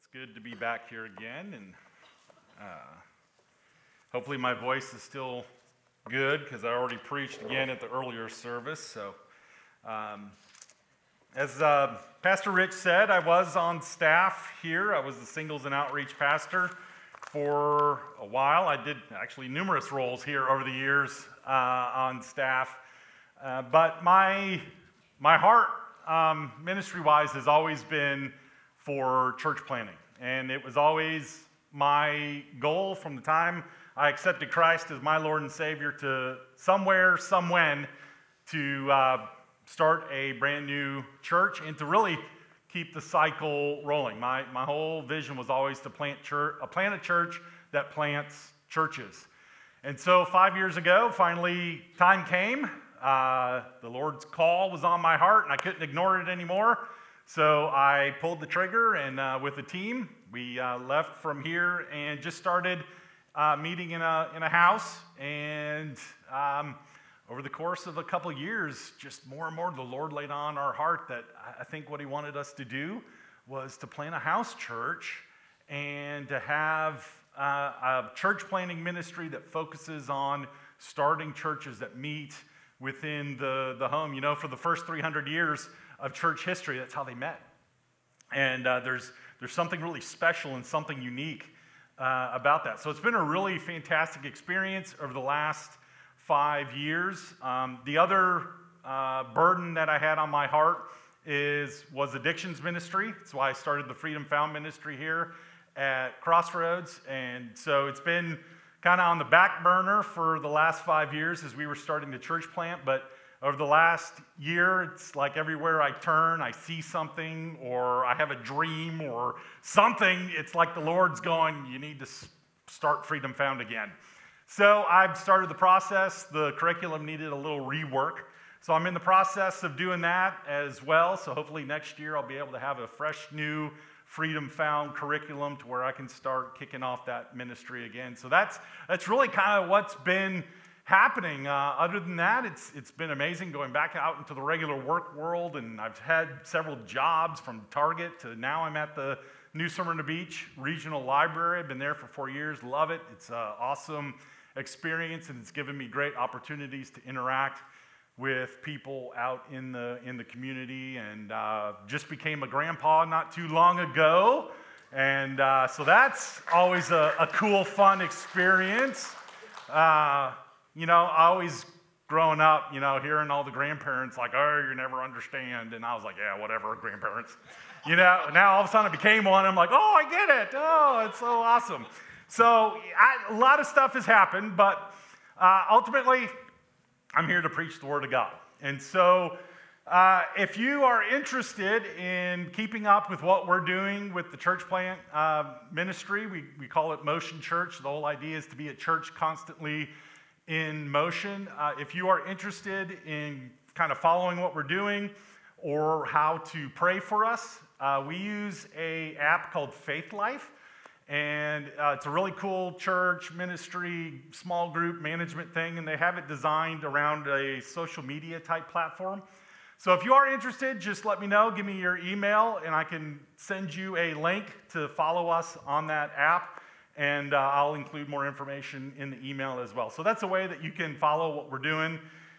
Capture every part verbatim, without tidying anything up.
good to be back here again, and uh, hopefully my voice is still good because I already preached again at the earlier service. So, um, as uh, Pastor Rich said, I was on staff here. I was the singles and outreach pastor for a while. I did actually numerous roles here over the years uh, on staff, uh, but my my heart, um, ministry-wise, has always been for church planting. And it was always my goal from the time I accepted Christ as my Lord and Savior to somewhere, somewhen, to uh, start a brand new church and to really keep the cycle rolling. My my whole vision was always to plant church, uh, plant a church that plants churches. And so five years ago, finally, time came. Uh, the Lord's call was on my heart, and I couldn't ignore it anymore. So I pulled the trigger, and uh, with a team, we uh, left from here and just started uh, meeting in a in a house. And um, over the course of a couple years, just more and more, the Lord laid on our heart that I think what He wanted us to do was to plant a house church and to have uh, a church planting ministry that focuses on starting churches that meet within the, the home. You know, for the first three hundred years of church history, that's how they met. And uh, there's there's something really special and something unique uh, about that. So it's been a really fantastic experience over the last five years. Um, the other uh, burden that I had on my heart is was addictions ministry. That's why I started the Freedom Found ministry here at Crossroads. And so it's been kind of on the back burner for the last five years as we were starting the church plant, but over the last year, it's like everywhere I turn, I see something, or I have a dream, or something. It's like the Lord's going, you need to start Freedom Found again. So I've started the process. The curriculum needed a little rework. So I'm in the process of doing that as well. So hopefully next year I'll be able to have a fresh new Freedom Found curriculum to where I can start kicking off that ministry again. So that's that's really kind of what's been happening. Uh, other than that, it's it's been amazing going back out into the regular work world, and I've had several jobs from Target to now I'm at the New Smyrna Beach Regional Library. I've been there for four years, love it. It's an awesome experience, and it's given me great opportunities to interact with people out in the in the community, and uh, just became a grandpa not too long ago, and uh, so that's always a, a cool, fun experience. Uh, You know, I always, growing up, you know, hearing all the grandparents like, oh, you never understand. And I was like, yeah, whatever, grandparents. You know, now all of a sudden I became one. I'm like, oh, I get it. Oh, it's so awesome. So I, a lot of stuff has happened, but uh, ultimately, I'm here to preach the Word of God. And so uh, if you are interested in keeping up with what we're doing with the church plant uh, ministry, we, we call it Motion Church. The whole idea is to be a church constantly in motion. Uh, if you are interested in kind of following what we're doing or how to pray for us, uh, we use a app called Faith Life, and uh, it's a really cool church ministry, small group management thing, and they have it designed around a social media type platform. So if you are interested, just let me know, give me your email, and I can send you a link to follow us on that app. And uh, I'll include more information in the email as well. So that's a way that you can follow what we're doing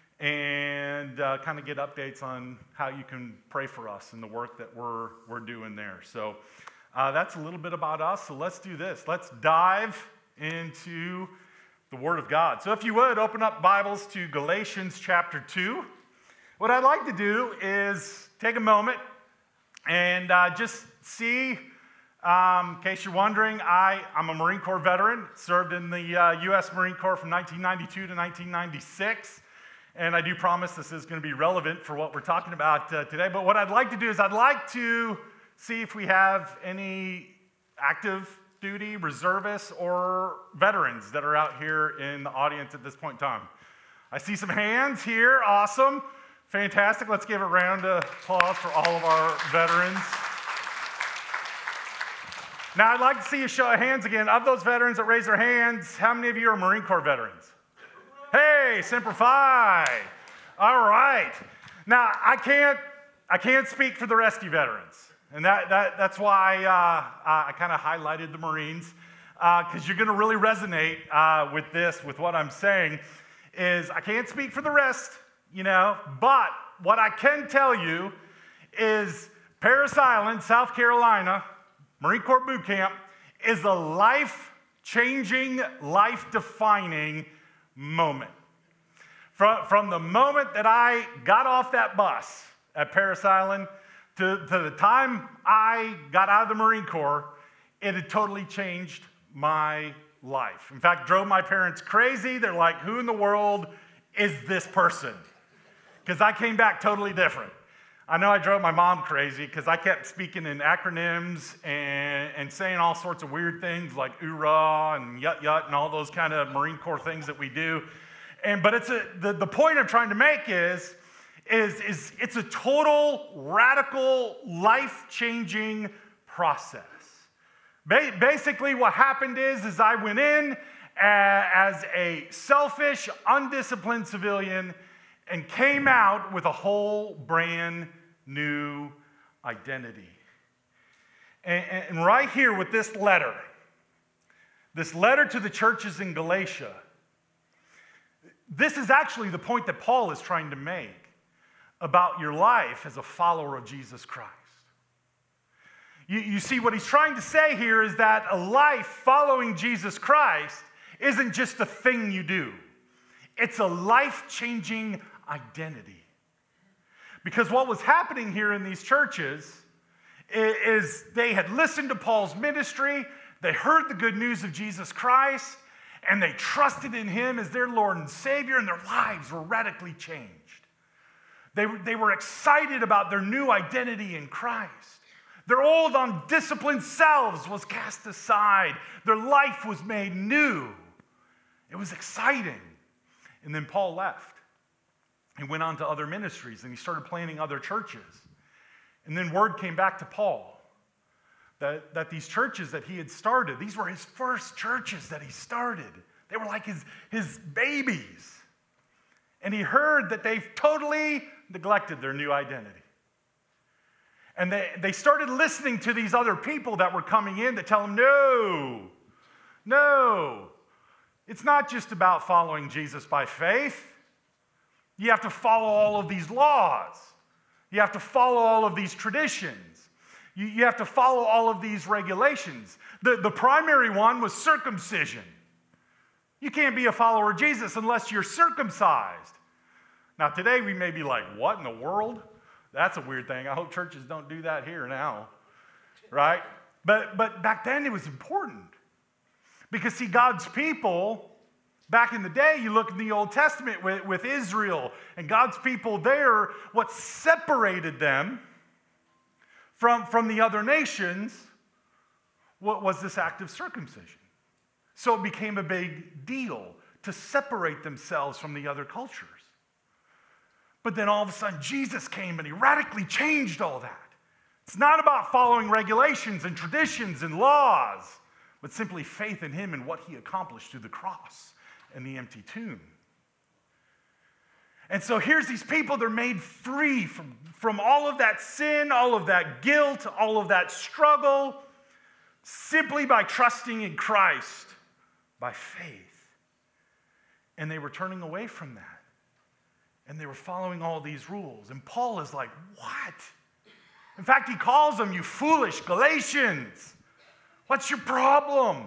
and uh, kind of get updates on how you can pray for us and the work that we're we're doing there. So uh, that's a little bit about us. So let's do this. Let's dive into the Word of God. So if you would, open up Bibles to Galatians chapter two. What I'd like to do is take a moment and uh, just see. Um, in case you're wondering, I, I'm a Marine Corps veteran, served in the uh, U S Marine Corps from nineteen ninety-two to nineteen ninety-six, and I do promise this is going to be relevant for what we're talking about uh, today. But what I'd like to do is I'd like to see if we have any active duty reservists or veterans that are out here in the audience at this point in time. I see some hands here. Awesome. Fantastic. Let's give a round of applause for all of our veterans. Now, I'd like to see a show of hands again. Of those veterans that raise their hands, how many of you are Marine Corps veterans? Hey, Semper Fi. All right. Now, I can't, I can't speak for the rescue veterans. And that, that that's why uh, I kind of highlighted the Marines, because uh, you're going to really resonate uh, with this, with what I'm saying, is I can't speak for the rest, you know, but what I can tell you is Parris Island, South Carolina, Marine Corps Boot Camp, is a life-changing, life-defining moment. From, from the moment that I got off that bus at Parris Island to, to the time I got out of the Marine Corps, it had totally changed my life. In fact, drove my parents crazy. They're like, who in the world is this person? Because I came back totally different. I know I drove my mom crazy because I kept speaking in acronyms and, and saying all sorts of weird things like oorah and yut yut and all those kind of Marine Corps things that we do. And but it's a the, the point I'm trying to make is, is, is it's a total, radical, life-changing process. Ba- basically what happened is, is I went in as a selfish, undisciplined civilian and came out with a whole brand new identity. And, and right here with this letter, this letter to the churches in Galatia, this is actually the point that Paul is trying to make about your life as a follower of Jesus Christ. You, you see, what he's trying to say here is that a life following Jesus Christ isn't just a thing you do. It's a life-changing identity. Because what was happening here in these churches is they had listened to Paul's ministry, they heard the good news of Jesus Christ, and they trusted in him as their Lord and Savior, and their lives were radically changed. They, they were excited about their new identity in Christ. Their old undisciplined selves was cast aside. Their life was made new. It was exciting. And then Paul left. He went on to other ministries, and he started planting other churches. And then word came back to Paul that, that these churches that he had started, these were his first churches that he started. They were like his, his babies. And he heard that they've totally neglected their new identity. And they, they started listening to these other people that were coming in to tell them, no, no, it's not just about following Jesus by faith. You have to follow all of these laws. You have to follow all of these traditions. You, you have to follow all of these regulations. The, the primary one was circumcision. You can't be a follower of Jesus unless you're circumcised. Now, today we may be like, what in the world? That's a weird thing. I hope churches don't do that here now, right? But, but back then it was important. Because, see, God's people, back in the day, you look in the Old Testament with, with Israel, and God's people there, what separated them from, from the other nations what was this act of circumcision. So it became a big deal to separate themselves from the other cultures. But then all of a sudden, Jesus came and he radically changed all that. It's not about following regulations and traditions and laws, but simply faith in him and what he accomplished through the cross and the empty tomb. And so here's these people, they're made free from, from all of that sin, all of that guilt, all of that struggle, simply by trusting in Christ by faith. And they were turning away from that. And they were following all these rules. And Paul is like, what? In fact, he calls them, you foolish Galatians. What's your problem?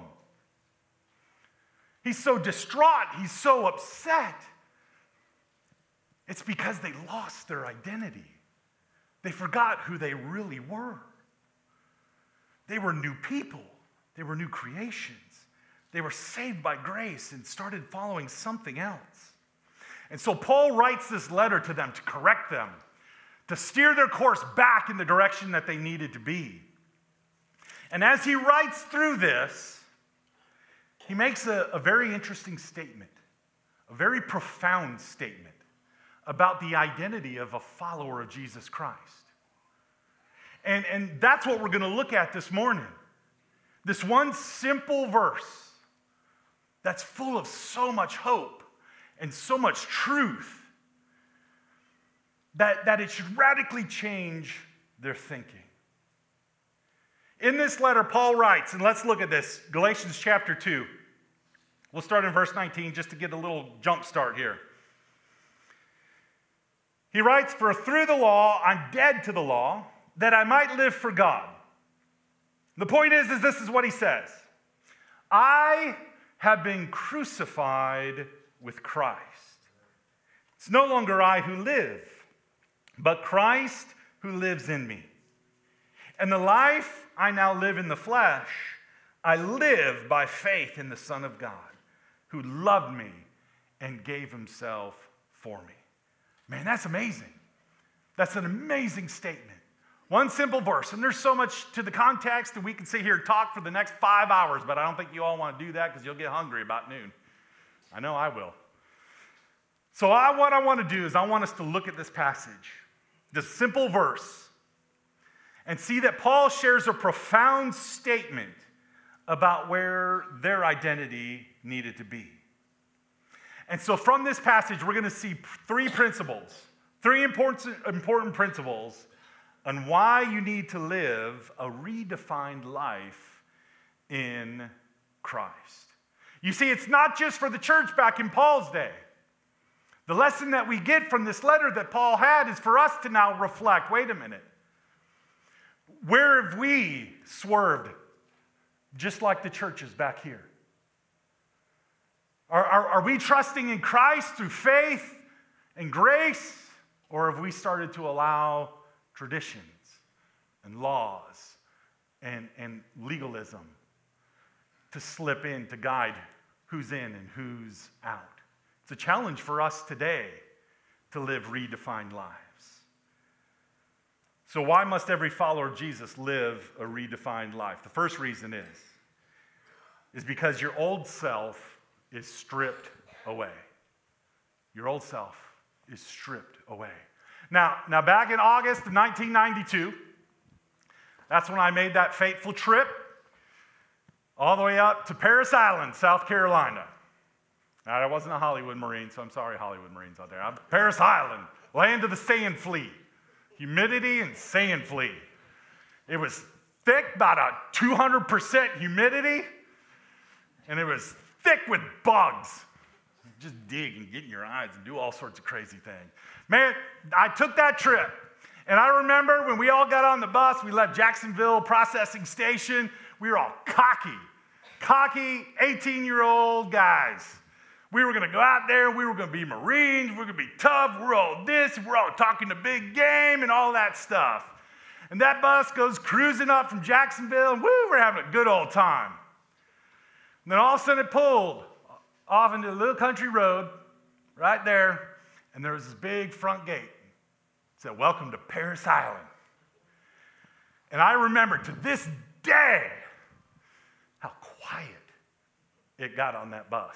He's so distraught. He's so upset. It's because they lost their identity. They forgot who they really were. They were new people. They were new creations. They were saved by grace and started following something else. And so Paul writes this letter to them to correct them, to steer their course back in the direction that they needed to be. And as he writes through this, he makes a, a very interesting statement, a very profound statement about the identity of a follower of Jesus Christ. And, and that's what we're going to look at this morning. This one simple verse that's full of so much hope and so much truth that, that it should radically change their thinking. In this letter, Paul writes, and let's look at this, Galatians chapter two. We'll start in verse nineteen just to get a little jump start here. He writes, "For through the law I'm dead to the law, that I might live for God." The point is, is this is what he says. I have been crucified with Christ. It's no longer I who live, but Christ who lives in me. And the life I now live in the flesh, I live by faith in the Son of God, who loved me and gave himself for me. Man, that's amazing. That's an amazing statement. One simple verse, and there's so much to the context, and we can sit here and talk for the next five hours, but I don't think you all want to do that because you'll get hungry about noon. I know I will. So I, what I want to do is I want us to look at this passage, this simple verse, and see that Paul shares a profound statement about where their identity needed to be. And so from this passage, we're going to see three principles, three important, important principles on why you need to live a redefined life in Christ. You see, it's not just for the church back in Paul's day. The lesson that we get from this letter that Paul had is for us to now reflect, wait a minute, where have we swerved just like the churches back here? Are, are, are we trusting in Christ through faith and grace, or have we started to allow traditions and laws and, and legalism to slip in to guide who's in and who's out? It's a challenge for us today to live redefined lives. So why must every follower of Jesus live a redefined life? The first reason is, is because your old self is stripped away. Your old self is stripped away. Now, now back in August of nineteen ninety-two, that's when I made that fateful trip all the way up to Parris Island, South Carolina. Now, I wasn't a Hollywood Marine, so I'm sorry, Hollywood Marines out there. I'm Parris Island, land of the sand flea. Humidity and sand flea. It was thick, about a two hundred percent humidity, and it was thick with bugs. Just dig and get in your eyes and do all sorts of crazy things. Man, I took that trip, and I remember when we all got on the bus, we left Jacksonville Processing Station, we were all cocky, cocky eighteen-year-old guys. We were going to go out there, we were going to be Marines, we were going to be tough, we're all this, we're all talking the big game and all that stuff. And that bus goes cruising up from Jacksonville, and woo, we're having a good old time. And then all of a sudden it pulled off into a little country road right there, and there was this big front gate. It said, "Welcome to Parris Island." And I remember to this day how quiet it got on that bus.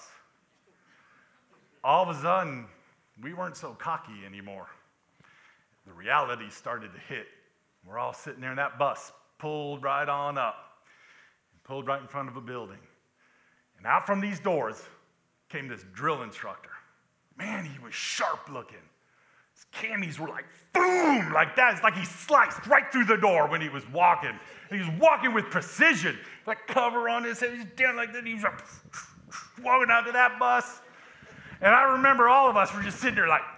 All of a sudden, we weren't so cocky anymore. The reality started to hit. We're all sitting there, and that bus pulled right on up, pulled right in front of a building. And out from these doors came this drill instructor. Man, he was sharp looking. His camis were like, boom, like that. It's like he sliced right through the door when he was walking. And he was walking with precision, like cover on his head. He was down like that. He was like, walking out to that bus. And I remember all of us were just sitting there like,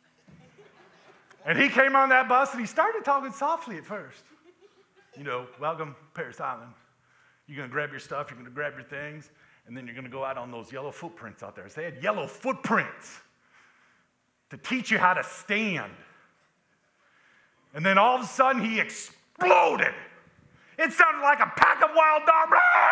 and he came on that bus and he started talking softly at first. You know, "Welcome, Parris Island. You're going to grab your stuff, you're going to grab your things, and then you're going to go out on those yellow footprints out there." So they had yellow footprints to teach you how to stand. And then all of a sudden he exploded. It sounded like a pack of wild dogs.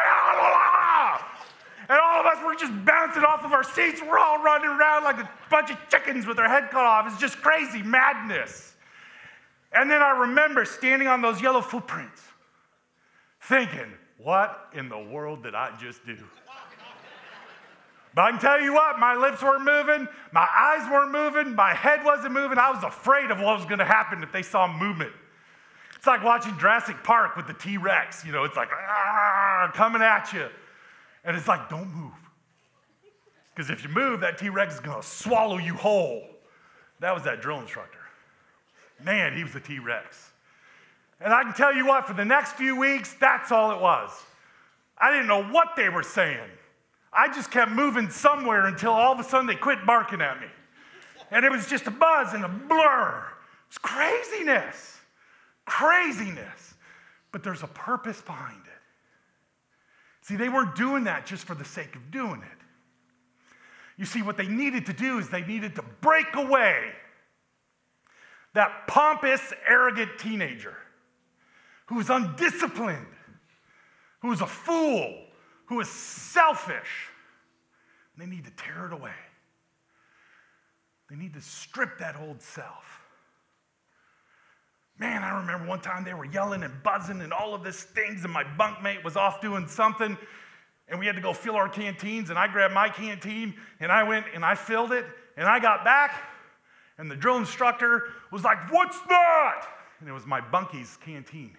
And all of us were just bouncing off of our seats. We're all running around like a bunch of chickens with their head cut off. It's just crazy madness. And then I remember standing on those yellow footprints thinking, what in the world did I just do? But I can tell you what, my lips weren't moving, my eyes weren't moving, my head wasn't moving. I was afraid of what was going to happen if they saw movement. It's like watching Jurassic Park with the T-Rex. You know, it's like, coming at you. And it's like, don't move. Because if you move, that T-Rex is going to swallow you whole. That was that drill instructor. Man, he was a T-Rex. And I can tell you what, for the next few weeks, that's all it was. I didn't know what they were saying. I just kept moving somewhere until all of a sudden they quit barking at me. And it was just a buzz and a blur. It was craziness. Craziness. But there's a purpose behind it. See, they weren't doing that just for the sake of doing it. You see, what they needed to do is they needed to break away that pompous, arrogant teenager who was undisciplined, who was a fool, who was selfish. They need to tear it away. They need to strip that old self. Man, I remember one time they were yelling and buzzing and all of these things, and my bunkmate was off doing something, and we had to go fill our canteens, and I grabbed my canteen, and I went and I filled it, and I got back, and the drill instructor was like, "What's that?" And it was my bunkie's canteen.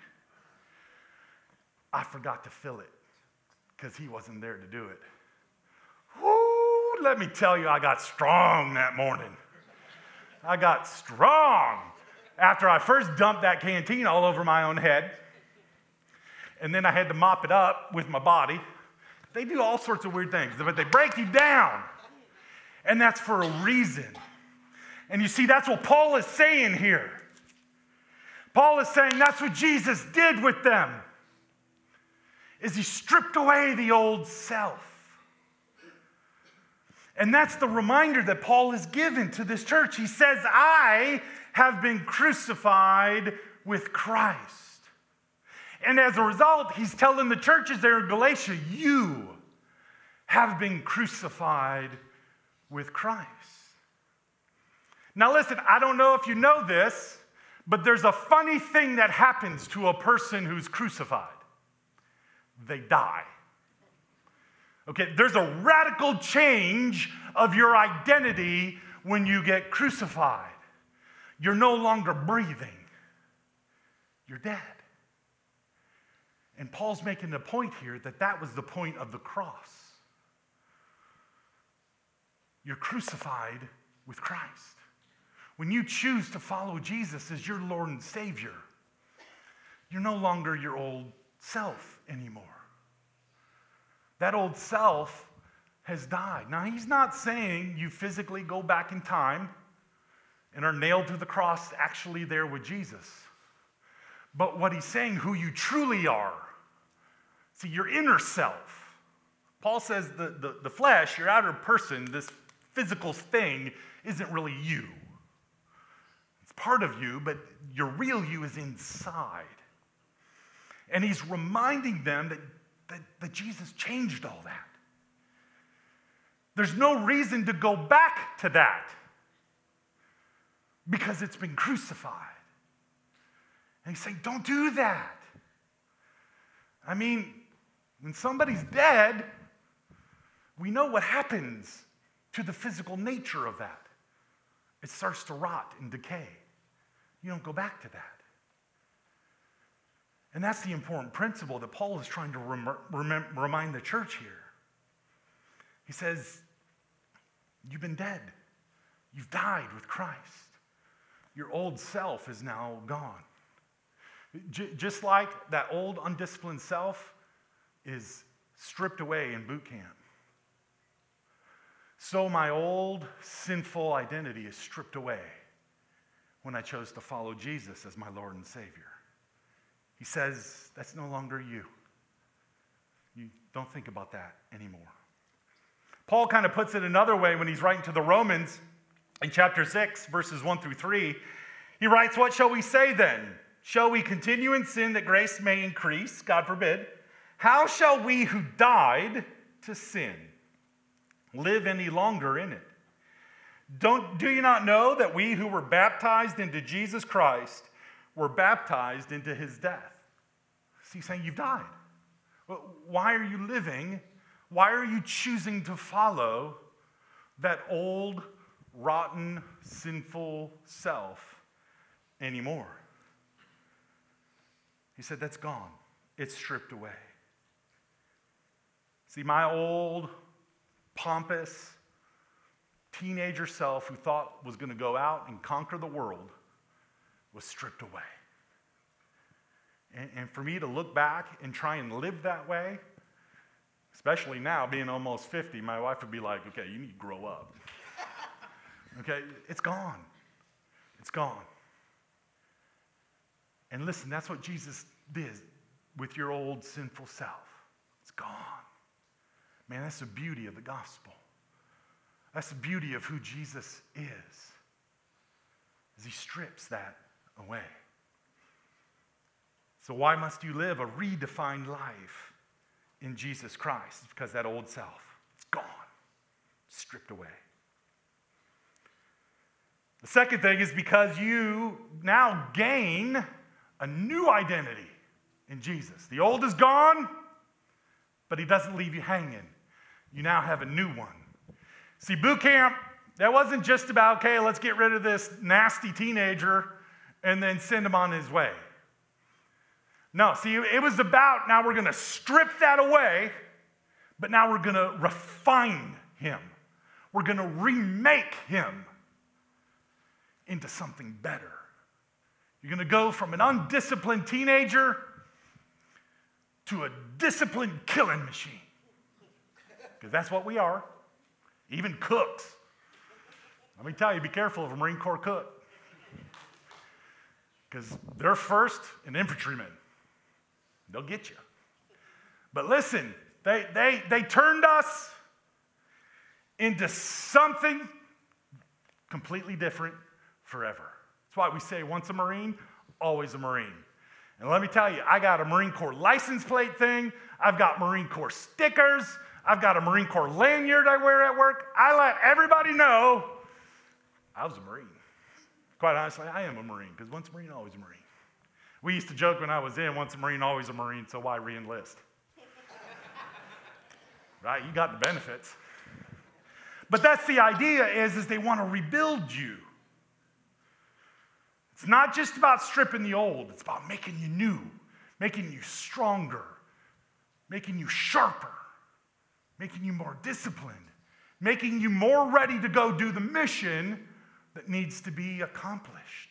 I forgot to fill it because he wasn't there to do it. Woo, let me tell you, I got strong that morning. I got strong after I first dumped that canteen all over my own head, and then I had to mop it up with my body. They do all sorts of weird things, but they break you down, and that's for a reason. And you see, that's what Paul is saying here. Paul is saying that's what Jesus did with them, is he stripped away the old self. And that's the reminder that Paul is given to this church. He says, I have been crucified with Christ. And as a result, he's telling the churches there in Galatia, you have been crucified with Christ. Now listen, I don't know if you know this, but there's a funny thing that happens to a person who's crucified. They die. Okay, there's a radical change of your identity when you get crucified. You're no longer breathing. You're dead. And Paul's making the point here that that was the point of the cross. You're crucified with Christ. When you choose to follow Jesus as your Lord and Savior, you're no longer your old self anymore. That old self has died. Now, he's not saying you physically go back in time and are nailed to the cross actually there with Jesus. But what he's saying, who you truly are. See, your inner self. Paul says the, the, the flesh, your outer person, this physical thing, isn't really you. It's part of you, but your real you is inside. And he's reminding them that, that, that Jesus changed all that. There's no reason to go back to that because it's been crucified. And he's saying, don't do that. I mean, when somebody's dead, we know what happens to the physical nature of that. It starts to rot and decay. You don't go back to that. And that's the important principle that Paul is trying to rem- rem- remind the church here. He says, you've been dead. You've died with Christ. Your old self is now gone. J- just like that old undisciplined self is stripped away in boot camp, so my old sinful identity is stripped away when I chose to follow Jesus as my Lord and Savior. He says, that's no longer you. You don't think about that anymore. Paul kind of puts it another way when he's writing to the Romans in chapter six, verses one through three. He writes, what shall we say then? Shall we continue in sin that grace may increase? God forbid. How shall we who died to sin live any longer in it? Don't, do you not know that we who were baptized into Jesus Christ were baptized into his death? So he's saying you've died. Why are you living? Why are you choosing to follow that old, rotten, sinful self anymore? He said, that's gone. It's stripped away. See, my old, pompous, teenager self who thought was going to go out and conquer the world was stripped away. And, and for me to look back and try and live that way, especially now being almost fifty, my wife would be like, okay, you need to grow up. Okay, it's gone. It's gone. And listen, that's what Jesus did with your old sinful self. It's gone. Man, that's the beauty of the gospel. That's the beauty of who Jesus is, is he strips that away. So why must you live a redefined life in Jesus Christ? It's because that old self, it's gone, stripped away. The second thing is because you now gain a new identity in Jesus. The old is gone, but he doesn't leave you hanging. You now have a new one. See, boot camp, that wasn't just about, okay, let's get rid of this nasty teenager and then send him on his way. No, see, it was about now we're going to strip that away, but now we're going to refine him. We're going to remake him into something better. You're going to go from an undisciplined teenager to a disciplined killing machine. Because that's what we are. Even cooks. Let me tell you, be careful of a Marine Corps cook. Because they're first an infantryman. They'll get you. But listen, they, they, they turned us into something completely different forever. That's why we say once a Marine, always a Marine. And let me tell you, I got a Marine Corps license plate thing. I've got Marine Corps stickers. I've got a Marine Corps lanyard I wear at work. I let everybody know I was a Marine. Quite honestly, I am a Marine, because once a Marine, always a Marine. We used to joke when I was in, once a Marine, always a Marine, so why re-enlist? Right? You got the benefits. But that's the idea is, is they want to rebuild you. It's not just about stripping the old. It's about making you new, making you stronger, making you sharper, making you more disciplined, making you more ready to go do the mission that needs to be accomplished.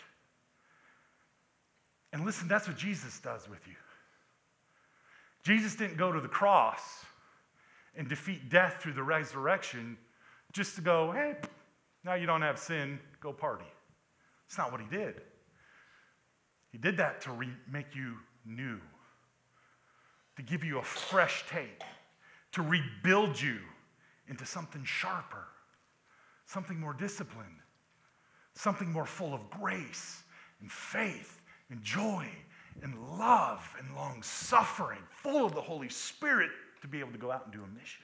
And listen, that's what Jesus does with you. Jesus didn't go to the cross and defeat death through the resurrection just to go, hey, now you don't have sin, go party. It's not what he did. He did that to re- make you new, to give you a fresh take, to rebuild you into something sharper, something more disciplined, something more full of grace and faith and joy and love and long-suffering, full of the Holy Spirit to be able to go out and do a mission.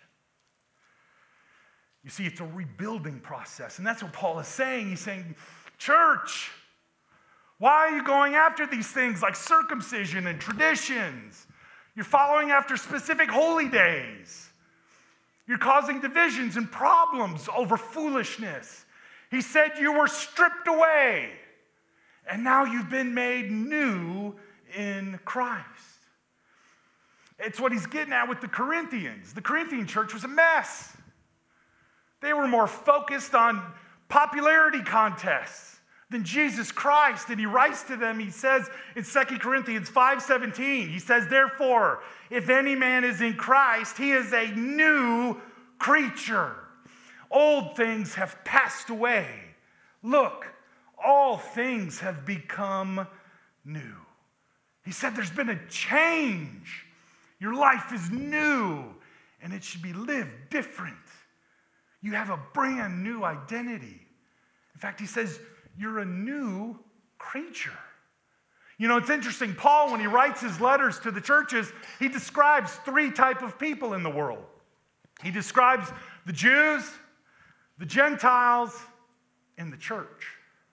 You see, it's a rebuilding process, and that's what Paul is saying. He's saying, church, why are you going after these things like circumcision and traditions? You're following after specific holy days. You're causing divisions and problems over foolishness. He said you were stripped away, and now you've been made new in Christ. It's what he's getting at with the Corinthians. The Corinthian church was a mess. They were more focused on popularity contests than Jesus Christ. And he writes to them, he says in Second Corinthians five seventeen, he says, therefore, if any man is in Christ, he is a new creature. Old things have passed away. Look, all things have become new. He said there's been a change. Your life is new, and it should be lived different. You have a brand new identity. In fact, he says you're a new creature. You know, it's interesting. Paul, when he writes his letters to the churches, he describes three types of people in the world. He describes the Jews, the Gentiles, and the church.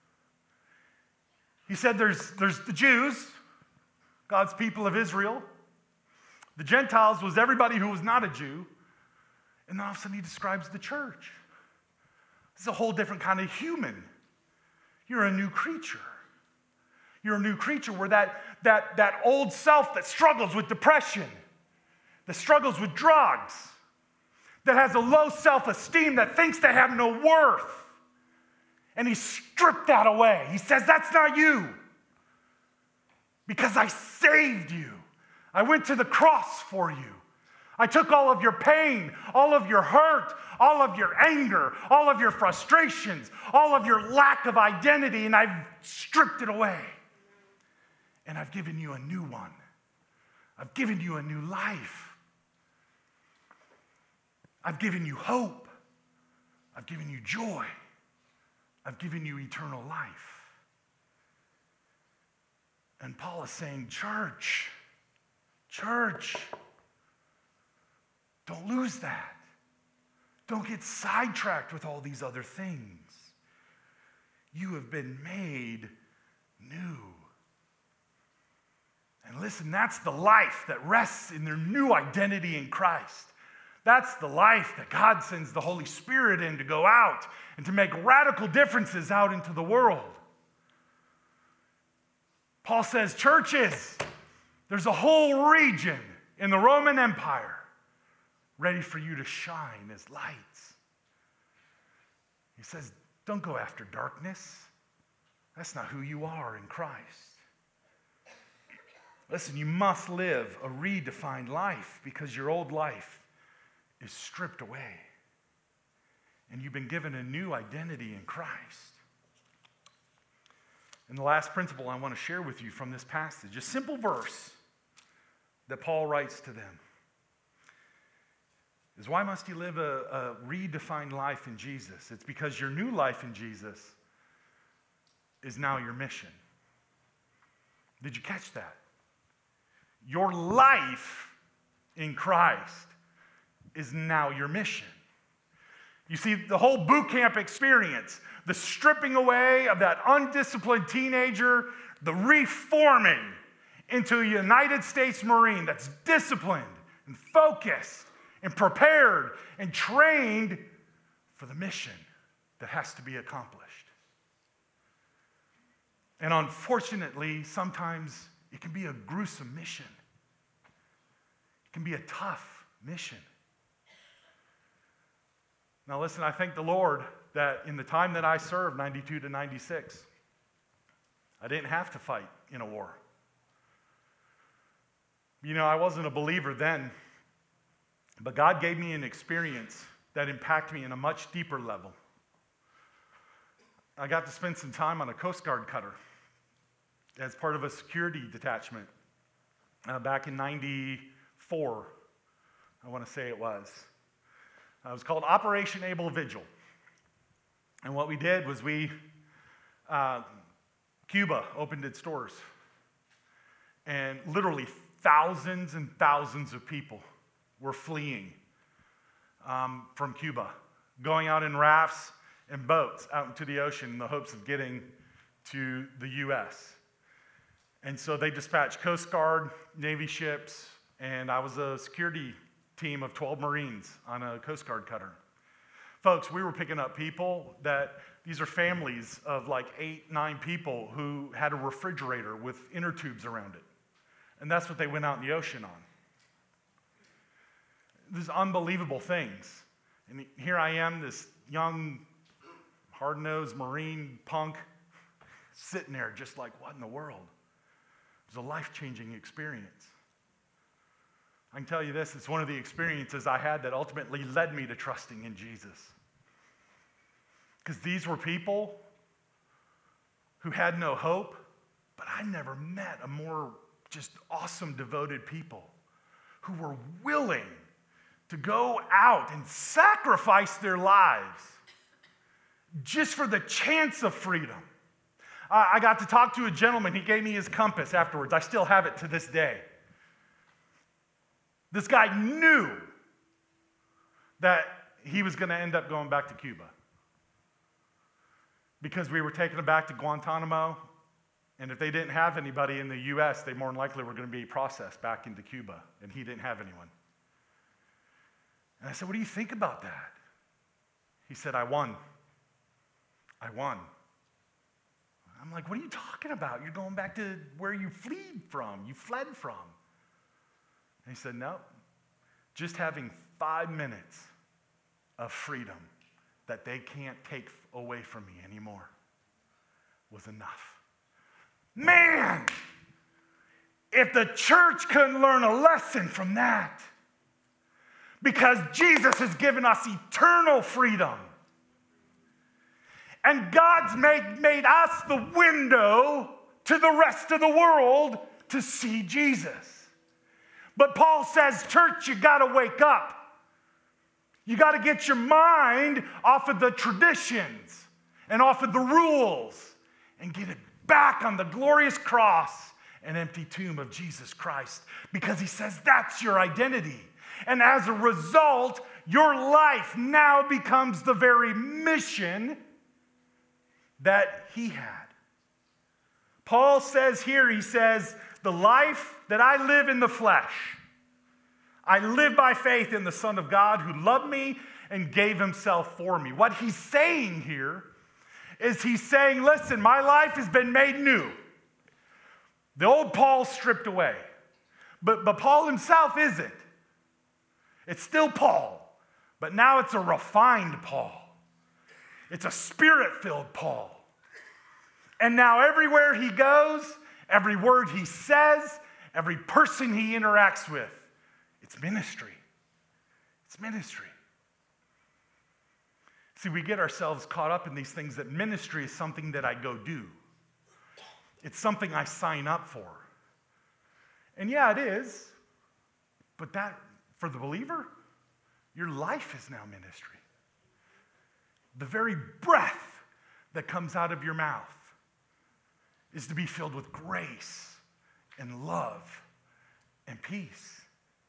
He said there's, there's the Jews, God's people of Israel. The Gentiles was everybody who was not a Jew. And then all of a sudden he describes the church. This is a whole different kind of human. You're a new creature. You're a new creature where that, that, that old self that struggles with depression, that struggles with drugs, that has a low self-esteem, that thinks they have no worth. And he stripped that away. He says, that's not you. because I saved you. I went to the cross for you. I took all of your pain, all of your hurt, all of your anger, all of your frustrations, all of your lack of identity, and I've stripped it away. And I've given you a new one. I've given you a new life. I've given you hope. I've given you joy. I've given you eternal life. And Paul is saying, church, church, don't lose that. Don't get sidetracked with all these other things. You have been made new. And listen, that's the life that rests in their new identity in Christ. That's the life that God sends the Holy Spirit in to go out and to make radical differences out into the world. Paul says, churches, there's a whole region in the Roman Empire ready for you to shine as lights. He says, don't go after darkness. That's not who you are in Christ. Listen, you must live a redefined life because your old life is stripped away. And you've been given a new identity in Christ. And the last principle I want to share with you from this passage, a simple verse that Paul writes to them, is why must you live a, a redefined life in Jesus? It's because your new life in Jesus is now your mission. Did you catch that? Your life in Christ is now your mission. You see, the whole boot camp experience, the stripping away of that undisciplined teenager, the reforming into a United States Marine that's disciplined and focused and prepared and trained for the mission that has to be accomplished. And unfortunately, sometimes it can be a gruesome mission. It can be a tough mission. Now listen, I thank the Lord that in the time that I served, ninety-two to ninety-six, I didn't have to fight in a war. You know, I wasn't a believer then, but God gave me an experience that impacted me in a much deeper level. I got to spend some time on a Coast Guard cutter as part of a security detachment uh, back in ninety-four, I want to say it was. Uh, it was called Operation Able Vigil. And what we did was we, uh, Cuba opened its doors. And literally thousands and thousands of people were fleeing um, from Cuba, going out in rafts and boats out into the ocean in the hopes of getting to the U S. And so they dispatched Coast Guard, Navy ships, and I was a security team of twelve Marines on a Coast Guard cutter. Folks, we were picking up people that, these are families of like eight, nine people who had a refrigerator with inner tubes around it. And that's what they went out in the ocean on. These unbelievable things. And here I am, this young, hard-nosed Marine punk, sitting there just like, what in the world? It was a life-changing experience. I can tell you this, it's one of the experiences I had that ultimately led me to trusting in Jesus. Because these were people who had no hope, but I never met a more just awesome, devoted people who were willing to go out and sacrifice their lives just for the chance of freedom. Uh, I got to talk to a gentleman. He gave me his compass afterwards. I still have it to this day. This guy knew that he was going to end up going back to Cuba because we were taking him back to Guantanamo, and if they didn't have anybody in the U S, they more than likely were going to be processed back into Cuba, and he didn't have anyone. And I said, what do you think about that? He said, I won. I won. I'm like, what are you talking about? You're going back to where you fled from. You fled from. And he said, no, just having five minutes of freedom that they can't take away from me anymore was enough. Man, if the church couldn't learn a lesson from that, because Jesus has given us eternal freedom. And God's made, made us the window to the rest of the world to see Jesus. But Paul says, church, you got to wake up. You got to get your mind off of the traditions and off of the rules and get it back on the glorious cross and empty tomb of Jesus Christ, because he says that's your identity. And as a result, your life now becomes the very mission that he had. Paul says here, he says, the life that I live in the flesh, I live by faith in the Son of God who loved me and gave himself for me. What he's saying here is he's saying, listen, my life has been made new. The old Paul stripped away. But, but Paul himself isn't. It's still Paul, but now it's a refined Paul. It's a spirit-filled Paul. And now everywhere he goes, every word he says, every person he interacts with, it's ministry. It's ministry. See, we get ourselves caught up in these things that ministry is something that I go do. It's something I sign up for. And yeah, it is. But that, for the believer, your life is now ministry. The very breath that comes out of your mouth is to be filled with grace and love and peace.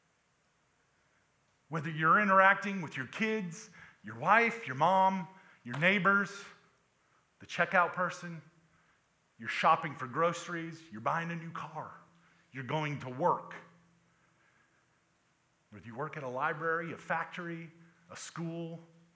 Whether you're interacting with your kids, your wife, your mom, your neighbors, the checkout person, you're shopping for groceries, you're buying a new car, you're going to work. Whether you work at a library, a factory, a school,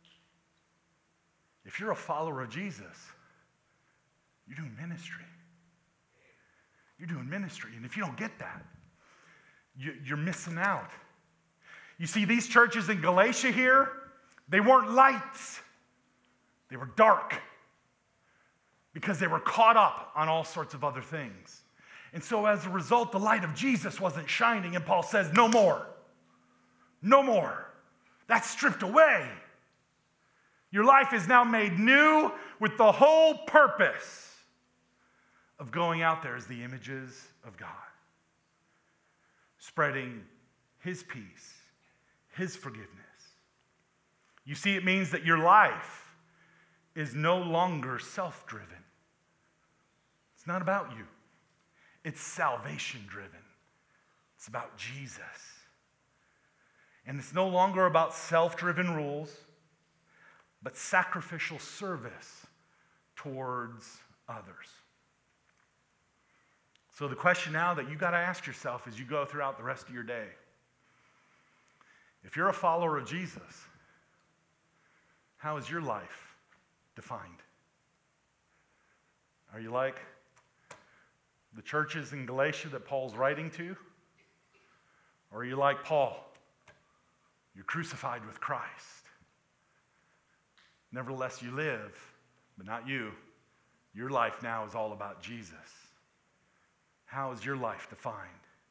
if you're a follower of Jesus, you're doing ministry. You're doing ministry. And if you don't get that, you, you're missing out. You see, these churches in Galatia here, they weren't lights. They were dark because they were caught up on all sorts of other things. And so as a result, the light of Jesus wasn't shining. And Paul says, no more. No more. That's stripped away. Your life is now made new with the whole purpose of going out there as the images of God, spreading his peace, his forgiveness. You see, it means that your life is no longer self-driven. It's not about you. It's salvation-driven. It's about Jesus. And it's no longer about self-driven rules, but sacrificial service towards others. So the question now that you got to ask yourself as you go throughout the rest of your day, if you're a follower of Jesus, how is your life defined? Are you like the churches in Galatia that Paul's writing to? Or are you like Paul? You're crucified with Christ. Nevertheless, you live, but not you. Your life now is all about Jesus. How is your life defined?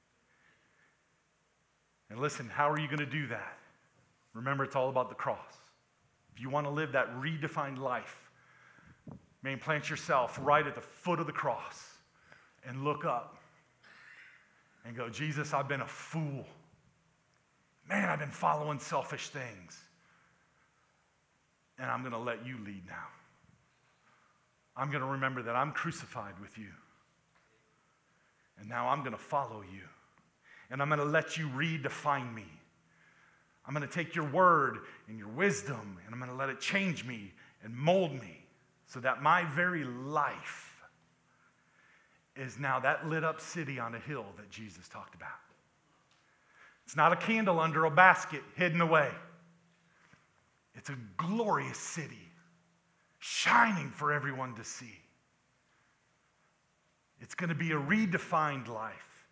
And listen, how are you going to do that? Remember, it's all about the cross. If you want to live that redefined life, man, plant yourself right at the foot of the cross and look up and go, Jesus, I've been a fool. Man, I've been following selfish things. And I'm going to let you lead now. I'm going to remember that I'm crucified with you. And now I'm going to follow you. And I'm going to let you redefine me. I'm going to take your word and your wisdom, and I'm going to let it change me and mold me so that my very life is now that lit up city on a hill that Jesus talked about. It's not a candle under a basket hidden away. It's a glorious city shining for everyone to see. It's going to be a redefined life,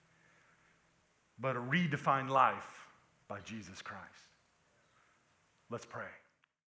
but a redefined life by Jesus Christ. Let's pray.